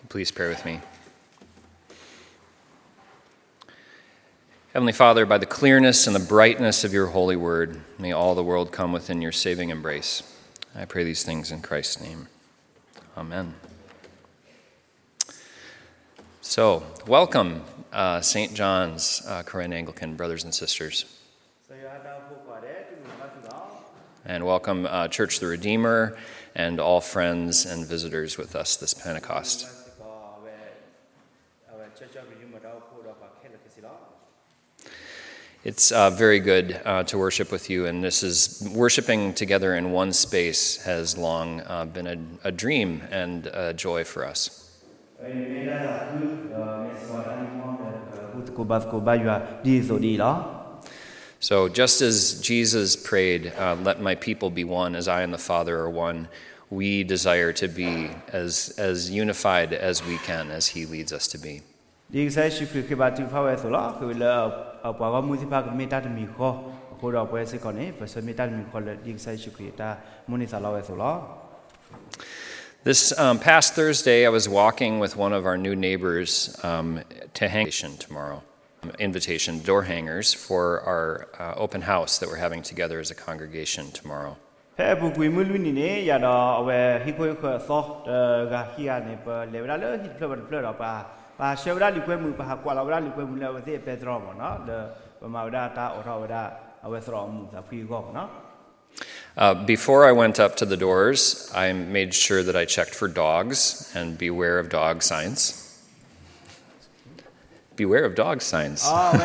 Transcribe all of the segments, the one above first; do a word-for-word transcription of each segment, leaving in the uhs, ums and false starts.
Please pray with me. Heavenly Father, by the clearness and the brightness of your holy word, may all the world come within your saving embrace. I pray these things in Christ's name. Amen. So, welcome, uh, Saint John's uh, Korean Anglican brothers and sisters. And welcome uh, Church the Redeemer and all friends and visitors with us this Pentecost. It's uh, very good uh, to worship with you, and this is worshiping together in one space has long uh, been a, a dream and a joy for us. So just as Jesus prayed, uh, let my people be one as I and the Father are one, we desire to be as, as unified as we can, as he leads us to be. This um, past Thursday, I was walking with one of our new neighbors um, to hang tomorrow. Invitation door hangers for our uh, open house that we're having together as a congregation tomorrow. Uh, before I went up to the doors, I made sure that I checked for dogs and beware of dog signs. Beware of dog signs.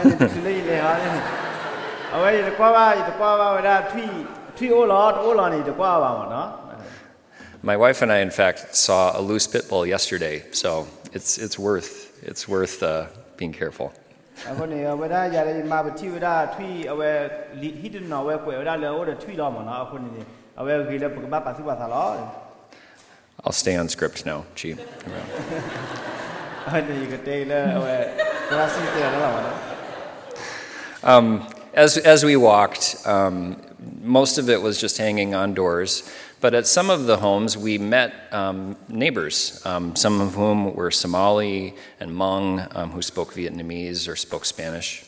My wife and I, in fact, saw a loose pit bull yesterday, so it's it's worth it's worth uh, being careful. I'll stay on script now, Chi. Um, as as we walked, um, most of it was just hanging on doors. But at some of the homes, we met um, neighbors, um, some of whom were Somali and Hmong, um, who spoke Vietnamese or spoke Spanish.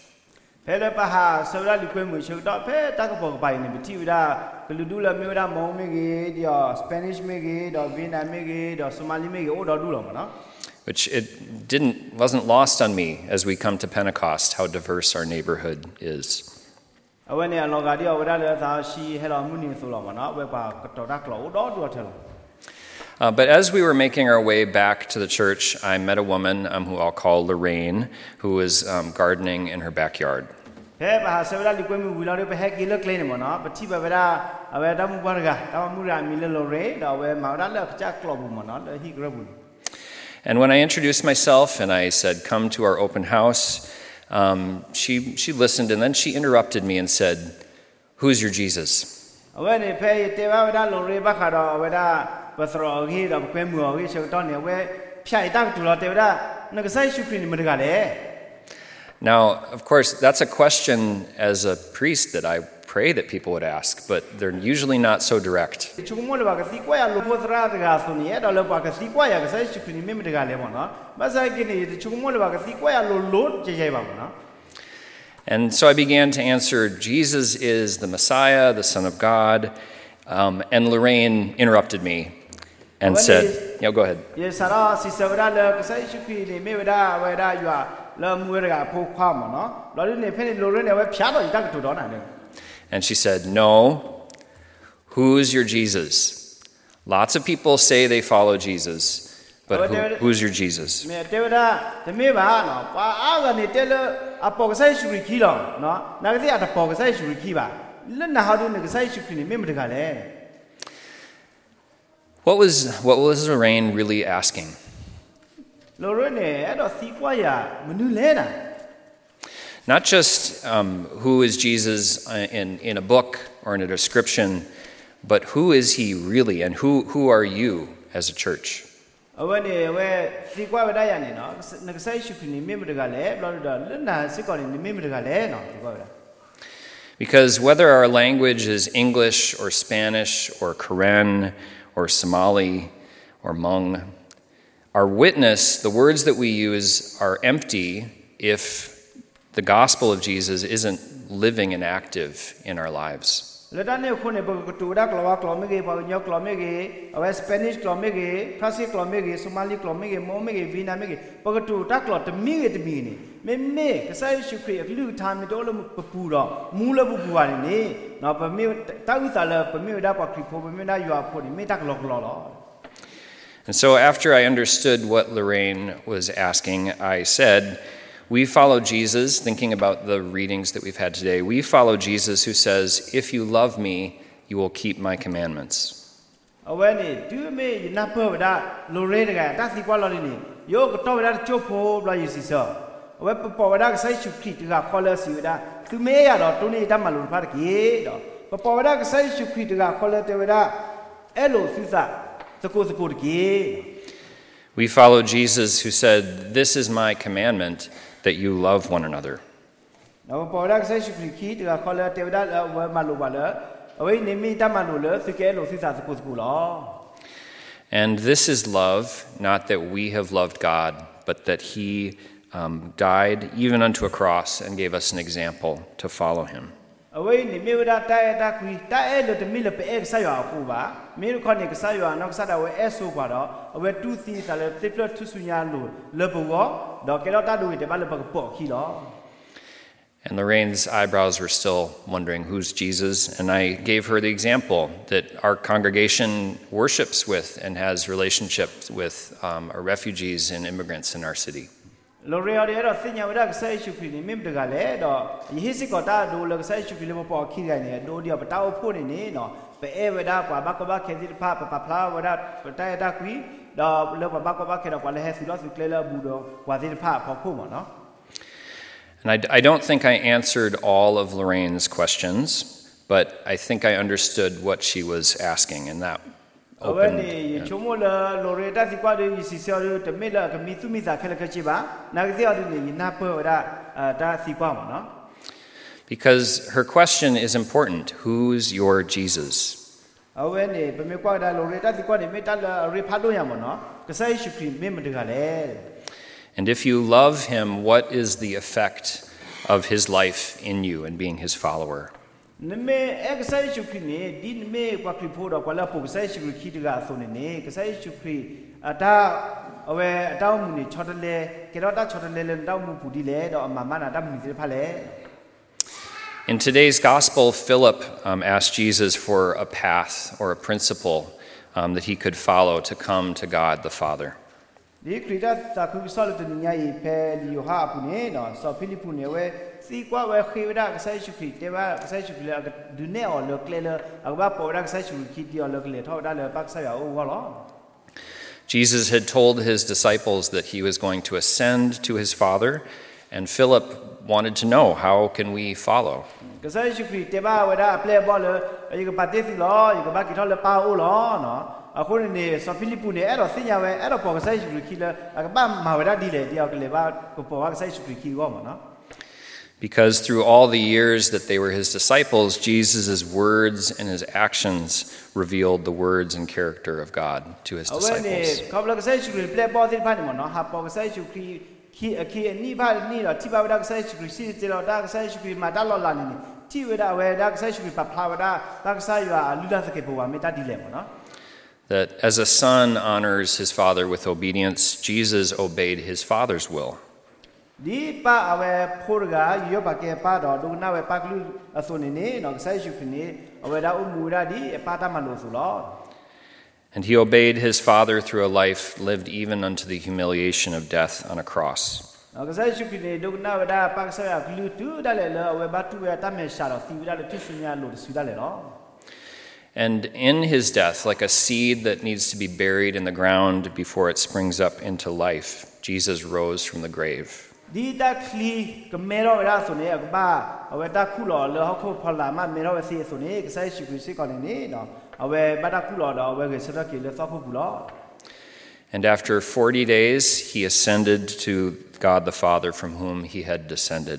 Which it didn't wasn't lost on me as we come to Pentecost how diverse our neighborhood is. Uh, but as we were making our way back to the church, I met a woman um, who I'll call Lorraine, who was um, gardening in her backyard. And when I introduced myself and I said, "Come to our open house," Um, she she listened and then she interrupted me and said, "Who's your Jesus?" Now, of course, that's a question as a priest that I pray that people would ask, but they're usually not so direct. And so I began to answer, Jesus is the Messiah, the Son of God, um, and Lorraine interrupted me and said, "Yeah, go ahead." And she said, "No, who's your Jesus? Lots of people say they follow Jesus, but who, who's your Jesus?" What was what was Lorraine really asking? Not just um, who is Jesus in, in a book or in a description, but who is he really, and who, who are you as a church? Because whether our language is English or Spanish or Karen or Somali or Hmong, Our witness, the words that we use, are empty if the gospel of Jesus isn't living and active in our lives. แล้วด้านนี้คนเนี่ยบอกตัวดักเราว่ากลอมไม่เกี่ยวกับยกกลอมไม่เกี่ยวเอาไว้สเปนิชกลอมไม่เกี่ยวฟรานซีกลอมไม่เกี่ยวโซมาลีกลอมไม่เกี่ยวโมไม่เกี่ยววีนาไม่เกี่ยวบอกตัวดักกลอมจะมีเกี่ยวจะมีนี่ไม่ไม่ก็ใช้ชุกรีก็ลูกทำไม่โดนแล้วมันปูรอมูแล้วปูปูอะไรนี่เนาะเป็นไม่ตั้งวิสาเลยเป็นไม่ได้ปากคลิปเป็นไม่ได้อยู่อาพอนี่ไม่ดักหลอกหลอก And so after I understood what Lorraine was asking, I said, we follow Jesus, thinking about the readings that we've had today. We follow Jesus who says, if you love me, you will keep my commandments. We follow Jesus who said, this is my commandment, that you love one another. And this is love, not that we have loved God, but that he um, died even unto a cross and gave us an example to follow him. And Lorraine's eyebrows were still wondering who's Jesus, and I gave her the example that our congregation worships with and has relationships with um, our refugees and immigrants in our city. And I, I don't think I answered all of Lorraine's questions, but I think I understood what she was asking, and that opened. Yeah. Because her question is important. Who's your Jesus? And if you love him, what is the effect of his life in you and being his follower? In today's gospel, Philip um, asked Jesus for a path or a principle um, that he could follow to come to God the Father. Jesus had told his disciples that he was going to ascend to his Father, and Philip wanted to know, how can we follow? Because through all the years that they were his disciples, Jesus' words and his actions revealed the words and character of God to his disciples. That as a son honors his father with obedience, Jesus obeyed his father's will. And he obeyed his father through a life lived even unto the humiliation of death on a cross. And in his death, like a seed that needs to be buried in the ground before it springs up into life, Jesus rose from the grave. And after forty days, he ascended to God the Father from whom he had descended.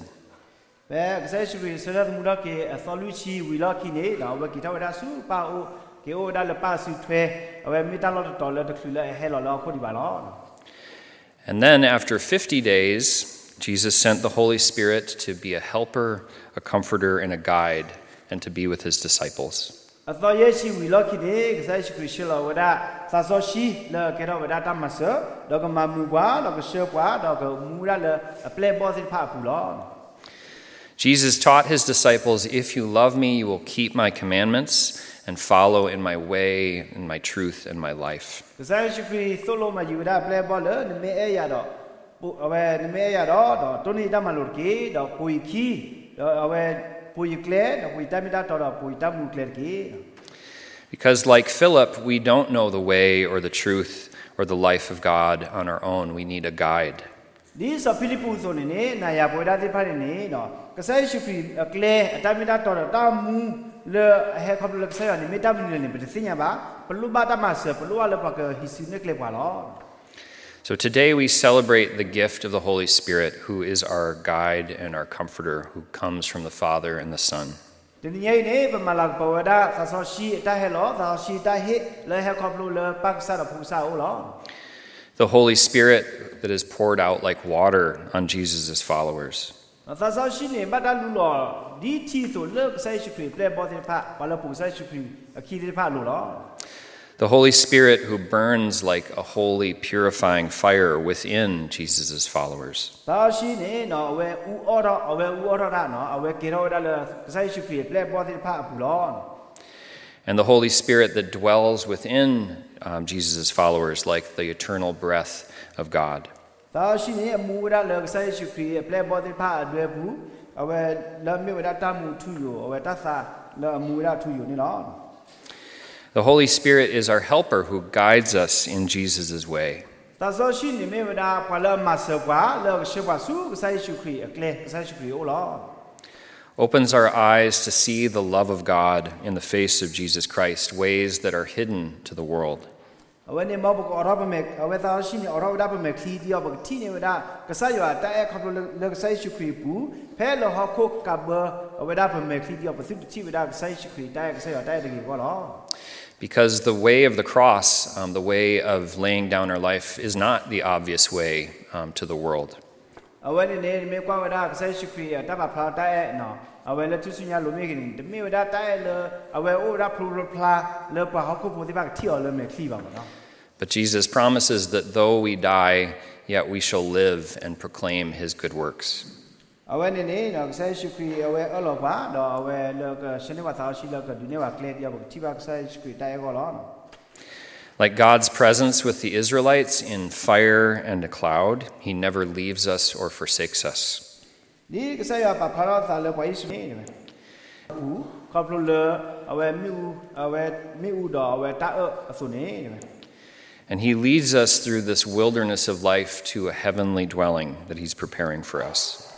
And then after fifty days, Jesus sent the Holy Spirit to be a helper, a comforter, and a guide, and to be with his disciples. အသောယေရှိဝီလောခိဒေကစားရှိခရစ်လောဝဒသာသောရှိလကေရောဝဒတမဆဒေါကမမူကွာဒေါကရှေကွာဒေါကမူရလအပလေဘောစစ်ဖာပူလော Jesus taught his disciples, "If you love me, you will keep my commandments and follow in my way, in my truth, and my life." ကစားရှိခရစ်သို့လို့မယူဒပလေဘောလနမေအေရတော့အဝဲနမေရတော့တိုနီတမလို့ကေတော့ပူခီတော့အဝဲပူကလေတော့ပူတမီတာတော့ပူတမူကလေကေ Because like Philip, we don't know the way or the truth or the life of God on our own. We need a guide. This is Philippu zone ne na ya boida ti phare ne no kasai shukri kle atamita tor ta mu le he khop le kasai ni meta ni ne be sinya ba plu ba ta ma se plu wa le ba ke hisu ne kle ba lo. So today we celebrate the gift of the Holy Spirit, who is our guide and our comforter, who comes from the Father and the Son. The Holy Spirit that is poured out like water on Jesus' followers. The Holy Spirit who burns like a holy, purifying fire within Jesus' followers. And the Holy Spirit that dwells within um, Jesus' followers like the eternal breath of God. The Holy Spirit is our helper who guides us in Jesus' way. Opens our eyes to see the love of God in the face of Jesus Christ, ways that are hidden to the world. Because the way of the cross, um, the way of laying down our life, is not the obvious way um, to the world. But Jesus promises that though we die, yet we shall live and proclaim his good works. Like God's presence with the Israelites in fire and a cloud, he never leaves us or forsakes us. And he leads us through this wilderness of life to a heavenly dwelling that he's preparing for us.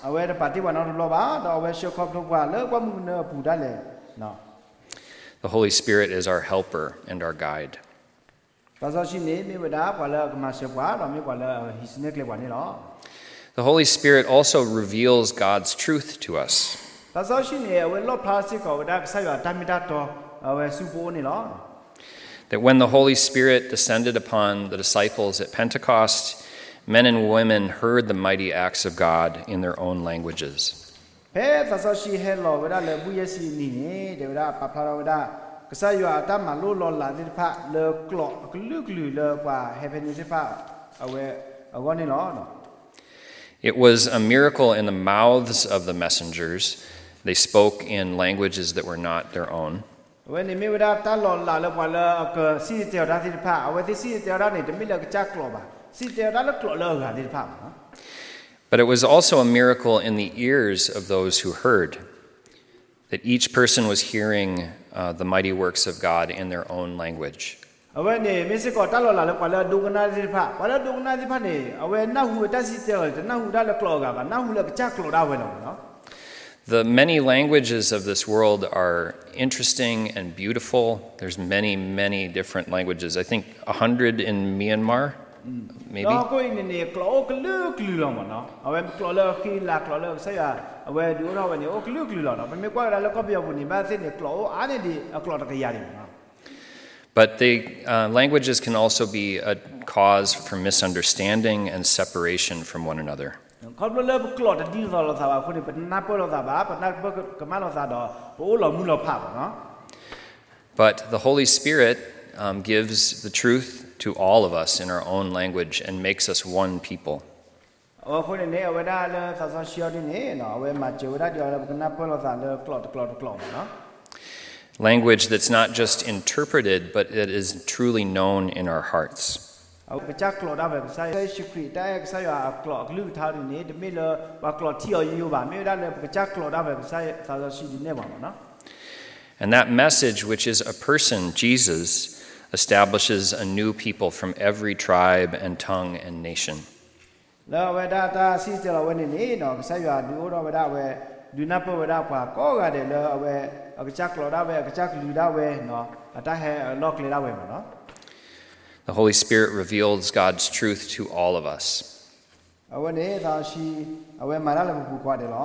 The Holy Spirit is our helper and our guide. The Holy Spirit also reveals God's truth to us. That when the Holy Spirit descended upon the disciples at Pentecost, men and women heard the mighty acts of God in their own languages. It was a miracle in the mouths of the messengers. They spoke in languages that were not their own. But it was also a miracle in the ears of those who heard, that each person was hearing uh, the mighty works of God in their own language. The many languages of this world are interesting and beautiful. There's many, many different languages. I think a hundred in Myanmar, maybe. But they, uh, languages can also be a cause for misunderstanding and separation from one another. เขาเริ่มกลอดดีต่อเราสาวคนนี้เป็นนับเปิลเราสาวเป็นนับเปิลกมาเราสาวดอโอ้เรามือเราผ่าเนาะ But the Holy Spirit um, gives the truth to all of us in our own language and makes us one people. โอ้คนนี้เอาไว้ได้เลยสาวเชียวนี่เนาะเอาไว้มาเจอได้เดี๋ยวเราเป็นนับเปิลเราสาวเลยกลอดกลอดกลอดเนาะ Language that's not just interpreted, but that is truly known in our hearts. เอากระจักกลอดได้แบบใส่ชุกรีได้ใส่ว่ากลอดลื้อเท้าดินี้ไม่เลยว่ากลอดเที่ยวอยู่บ้านไม่ได้เลยกระจักกลอดได้แบบใส่สาวชีดินเนี่ยบ้างเนาะ And that message, which is a person, Jesus, establishes a new people from every tribe and tongue and nation. แล้วเวลาตาซีเจเราวันนี้เนาะใส่ว่าดูเราเวลาเวดูนับเปิลเวลาป่าก็กระเดเลยเอาเวเอากระจักกลอดได้เวกระจักลื้อได้เวเนาะแต่ให้ล็อกเลยได้เวเนาะ The Holy Spirit reveals God's truth to all of us. เอาวันนี้ตาชีเอาเวมาแล้วเราพูดกว่าเดี๋ยว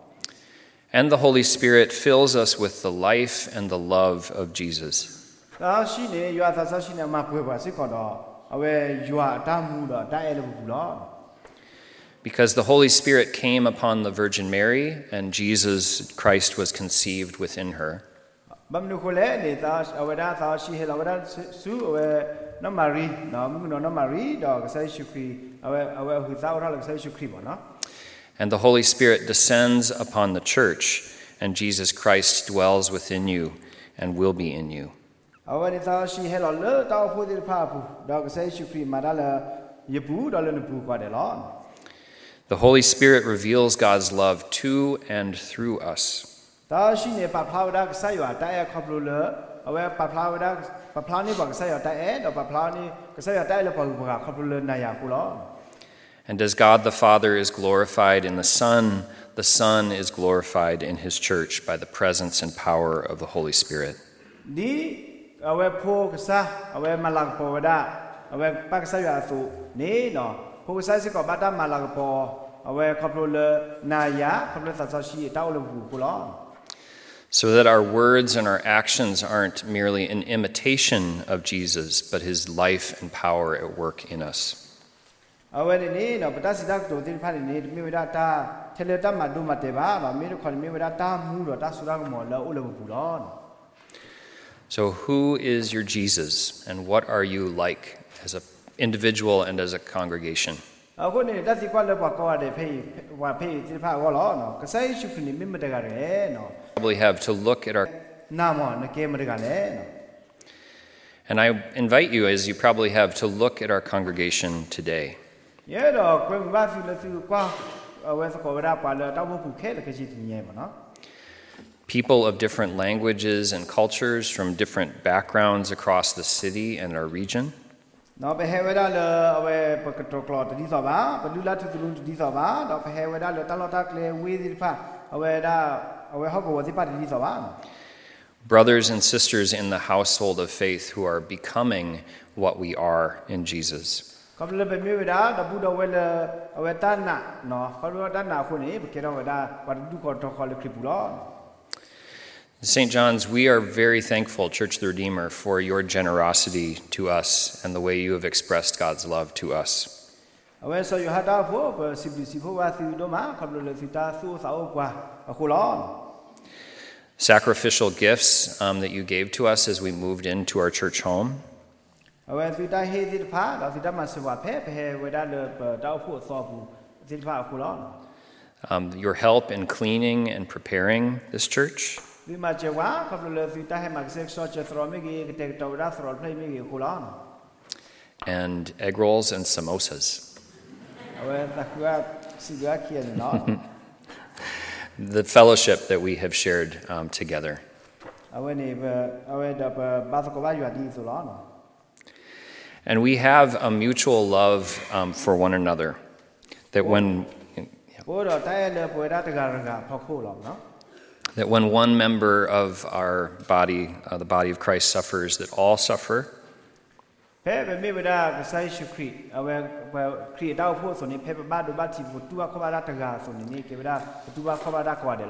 And the Holy Spirit fills us with the life and the love of Jesus. ตาชีเนี่ยอยู่อาตาชีเนี่ยมาเปิดว่าสิก่อนเนาะเอาเวอยู่อาตามูเนาะได้เอลบุเนาะ Because the Holy Spirit came upon the Virgin Mary and Jesus Christ was conceived within her. บัมนุคนเล่เนี่ยตาเอาเวลาตาชีเฮลเอาเวลาสู้เอาเวน้ำมารีเนาะมึงเนาะน้ำมารีดอกใส่ชุกรีเอาเวเอาเวหุ่นเท้าเราใส่ชุกรีบ่เนาะ And the Holy Spirit descends upon the church, and Jesus Christ dwells within you and will be in you. เอาเวลาตาชีเฮลเอาเลยตาพูดที่ภาพดอกใส่ชุกรีมาได้เลยยบูดอกเลยนบูกว่าเดี๋ยว The Holy Spirit reveals God's love to and through us. ตาชีเนี่ยปะพลาวดากใส่ว่าแต่ขอบรู้เลยเอาไว้ปะพลาวดากปะพลาวนี่บอกใส่ว่าแต่เอ๊ะดอกปะพลาวนี่ก็ใส่ว่าแต่แล้วพอรู้ว่าขอบรู้เลยนายาคุล้อ And as God the Father is glorified in the Son, the Son is glorified in His church by the presence and power of the Holy Spirit. นี่เอาไว้พูกษะเอาไว้มาลังปอดาเอาไว้ปักใส่ว่าสุนี่เนาะพูกษะสิก็บัดมาลังปอเอาไว้ขอบรู้เลยนายาขอบรู้สัตว์ชีเต้าเลยคุล้อ So that our words and our actions aren't merely an imitation of Jesus, but His life and power at work in us. เอาไว้นี่เนาะปัตตาสิดักตัวที่ผ่านนี้มีเวลาตาเทเลตามาดูมาเตบ้าเนาะมีทุกคนมีเวลาตามูดตาสุรักหมดแล้วอุลบุล้อ So who is your Jesus, and what are you like as an individual and as a congregation? เอาคนนี้ตัดสินว่าเลยว่าก็ว่าได้เพ่ว่าเพ่ที่ผ่านว่าล้อเนาะก็ใส่ชุดนี้ไม่มาได้กันเลยเนาะ Probably have to look at our น้ามอนเกมมาได้กันเลยเนาะ and I invite you, as you probably have, to look at our congregation today. เยอะดอกเป็นว่าสิละสิกว่าเอาไว้สักเวลาไปเลยต้องผู้แค่ละก็สิถึงเงี้ยเนาะ People of different languages and cultures from different backgrounds across the city and our region. เนาะไปให้เวลาเลยเอาไว้ปกติกลอดที่สอบว่าไปดูแลทุกทุกที่สอบว่าเนาะไปให้เวลาเลยตลอดตากเลยวิธีผ่าเอาไว้ได้เอาไว้เขาก็ว่าที่ผ่าที่สอบว่า Brothers and sisters in the household of faith who are becoming what we are in Jesus. เขาเลยไปมีเวลาดับบูดเอาไว้เลยเอาไว้ด้านหน้าเนาะเขาเรียกว่าด้านหน้าคนนี้ไปเกี่ยวกับด้านวันดูก่อนทอคอเลยคลิปล้อ Saint John's, we are very thankful, Church of the Redeemer, for your generosity to us and the way you have expressed God's love to us. Sacrificial gifts um, that you gave to us as we moved into our church home. Um, your help in cleaning and preparing this church. And egg rolls and samosas. The fellowship that we have shared um, together. And we have a mutual love um, for one another. That when That when one member of our body, uh, the body of Christ, suffers, that all suffer.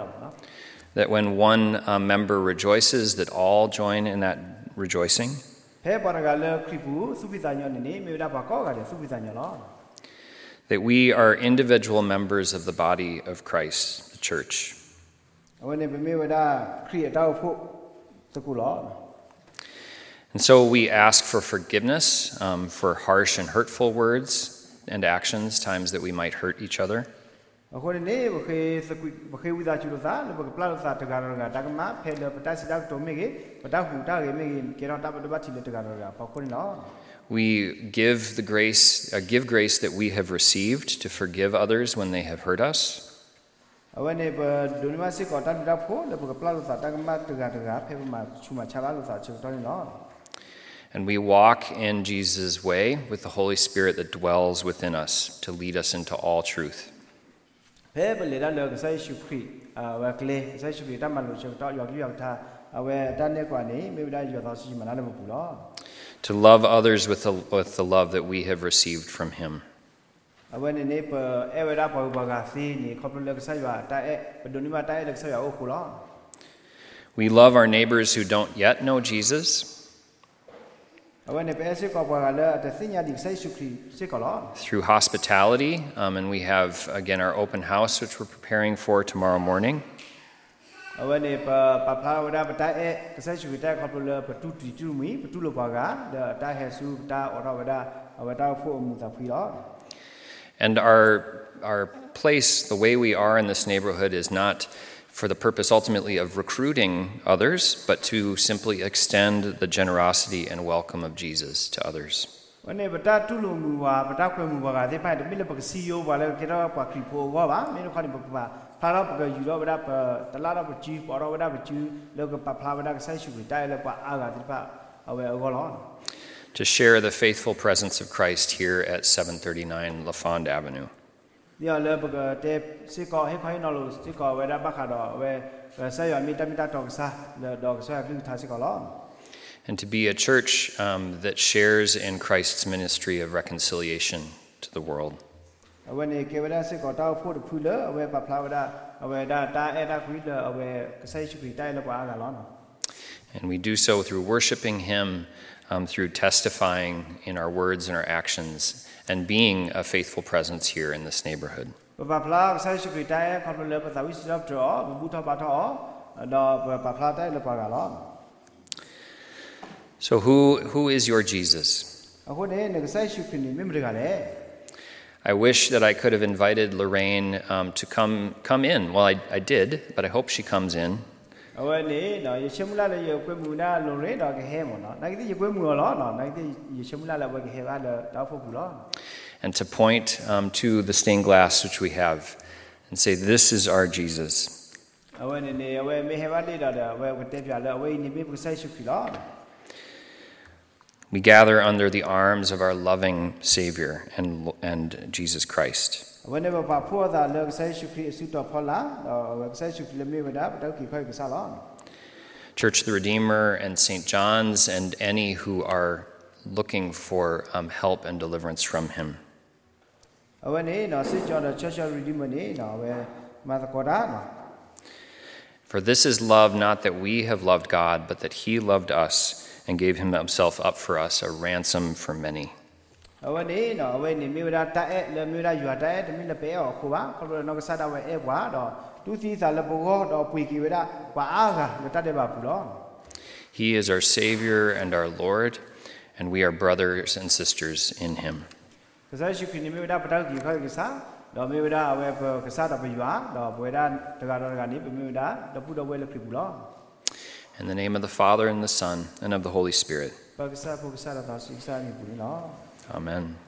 That when one uh, member rejoices, that all join in that rejoicing. He paragala kripu supitanya ni me da ba ko ga de supitanya lo. That we are individual members of the body of Christ, the church. When be me da create da phu taku lo. And so we ask for forgiveness um, for harsh and hurtful words and actions, times that we might hurt each other. According ne ba ke sakui ba ke wida chu sa le ba pla sa ta ga ga ta ma phe le pa ta si da to me ge pa ta hu ta ge me ge ke ra ta ba ba ti le ta ga ga pa ko ni lo. We give the grace, uh, give grace that we have received to forgive others when they have hurt us. When ne ba do ni ma si ko ta da pho le ba pla sa ta ma ta ga ga phe ma chu ma cha ba lo sa chu to ni lo. And we walk in Jesus' way with the Holy Spirit that dwells within us to lead us into all truth. Phe ba le da le ga sai shu khri a wa kle sai shu khri ta ma lo chu to yo ki yo ta a we ta ne kwa ni me da yo ta si ma na le bu lo. To love others with the, with the love that we have received from Him. When ne pa e we da pa ba ga si ni ko le ga sai wa ta e ba do ni ma ta e le sai wa o ku lo. We love our neighbors who don't yet know Jesus. Through hospitality, um, and we have again our open house, which we're preparing for tomorrow morning. And our our place, the way we are in this neighborhood, is not for the purpose ultimately of recruiting others, but to simply extend the generosity and welcome of Jesus to others. To share the faithful presence of Christ here at seven thirty-nine LaFond Avenue. And to be a church um, that shares in Christ's ministry of reconciliation to the world. And we do so through worshiping Him, um, through testifying in our words and our actions, and being a faithful presence here in this neighborhood. So who who is your Jesus? I wish that I could have invited Lorraine um, to come come in. Well, I, I did, but I hope she comes in. And to point um, to the stained glass which we have and say, this is our Jesus. We gather under the arms of our loving Savior and, and Jesus Christ. Church of the Redeemer and Saint John's and any who are looking for um, help and deliverance from Him. For this is love, not that we have loved God, but that He loved us and gave Himself up for us, a ransom for many. He is our Savior and our Lord, and we are brothers and sisters in Him. In the name of the Father, and the Son, and of the Holy Spirit. Amen.